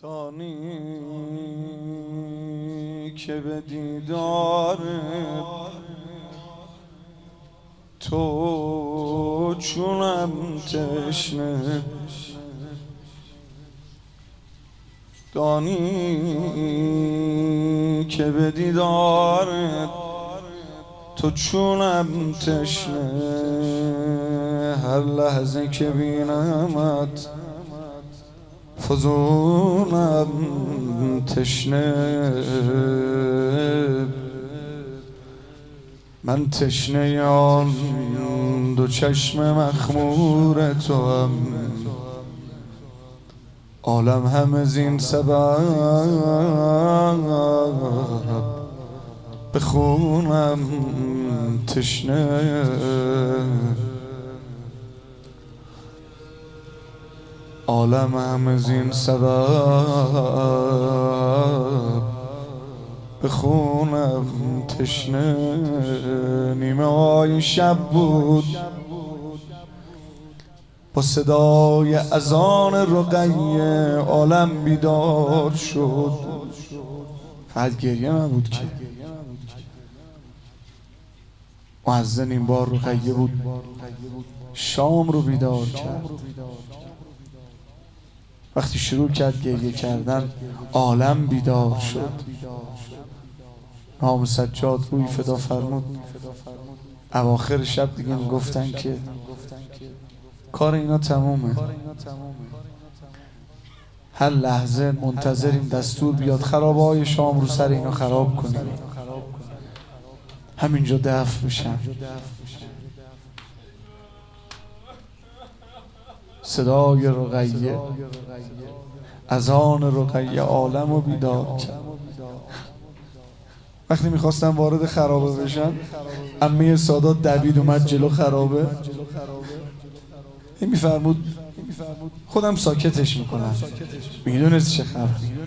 دانی که به دیدار تو چونم تشنه، دانی که به دیدار تو چونم تشنه، هر لحظه که بینمت فزونم تشنه. من تشنه آن دو چشم مخمور تو هم، عالم همه زین سبب به خونم تشنه. عالم همه زین سبب به خونم تشنه. نیمه های شب بود با صدای اذان رقیه عالم بیدار شد. فقط گریه نبود که مؤذن این بار رقیه بود، شام رو بیدار کرد. وقتی شروع کرد گریه کردن عالم بیدار شد. امام سجاد روی فدا فرمود اواخر شب دیگه گفتن که کار اینا تمومه، هر لحظه منتظریم دستور بیاد خرابه‌های شام رو سر اینا خراب کنیم، همینجا دفن میشن. صدای رقیه، اذان رقیه عالم رو بیدار کرد. وقتی میخواستن وارد خرابه بشن، عمه سادات دوید اومد جلو خرابه. این میفرمود خودم ساکتش میکنم، میدونست چه خبر،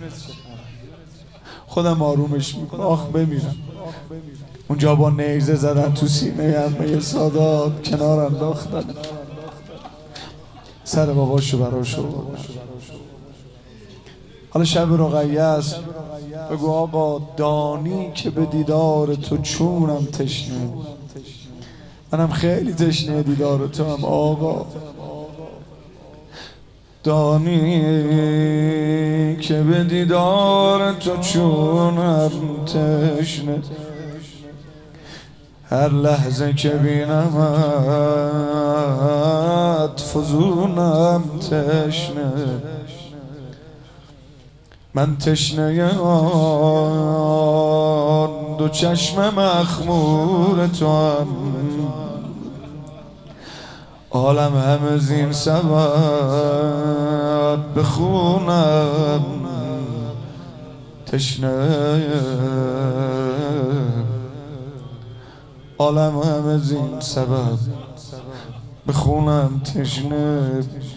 خودم آرومش میکنم، آخ بمیرم. اونجا با نیزه زدن تو سینه عمه سادات، کنار انداختن، سر باباشو براشو بردن. حالا شب رقیه است، بگو آقا دانی که به دیدار تو چونم تشنه. منم خیلی تشنه دیدار تو هم آقا. دانی که به دیدار تو چونم تشنه، هر لحظه که بینمت فزونم تشنه. من تشنه آن دو چشم مخمور تو هم، عالم همه زین سبب به خونم تشنه. عالم همه زین سبب به خونم تشنه.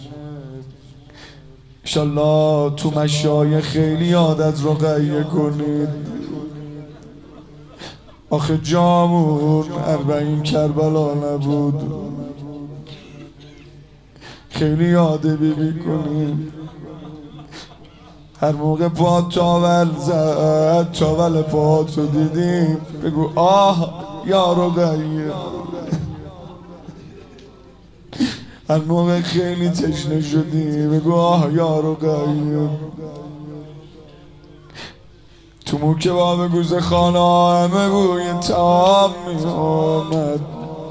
انشالله تو مشایخ خیلی یاد از رقیه کنید. آخه جامون 40 کربلا نبود، خیلی یاد بیبی کنید. هر موقع پا تاول زد، تاول پا تو دیدیم، بگو آه یا رقیه. هر موقع خیلی تشنه شدی بگو آه یا رقیه. تو موکه باب گوزه خانه همه بوی تاب می آمد،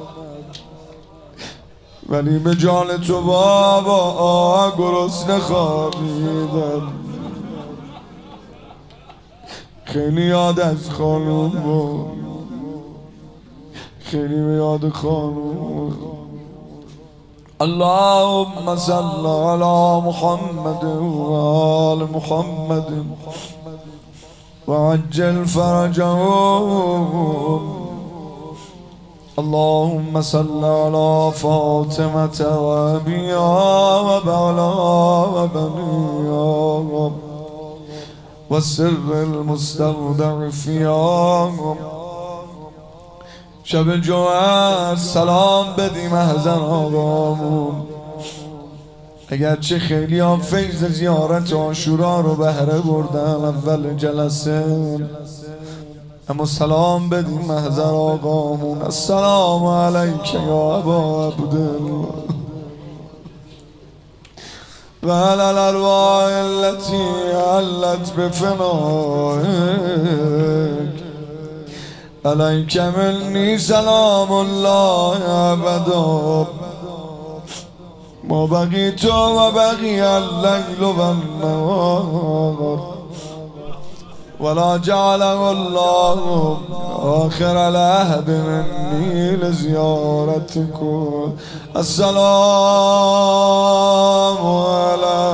ولی به جان تو بابا گرسنه خوابیدم. خیلی یاد از خانوم بود، خیلی به یاد خانوم. اللهم صل على محمد و آل محمد و عجل فرجهم. اللهم صل على فاطمة و ابيها و بعلها و بنيها و سر المستودع فيها. شب جمعه سلام بدی محزن آقامون، اگرچه خیلی ها فیض زیارت عاشورا رو بهره بردن اول جلسه، اما سلام بدیم محضر آقامون. السلام علیک یا ابا عبدالله و علی الارواح التي علت بفنائک علیک منی سلام الله ابدا ما بقیت و بقی اللیل و النهار ولا جعله الله آخر العهد منی لزیارتکم. السلام علی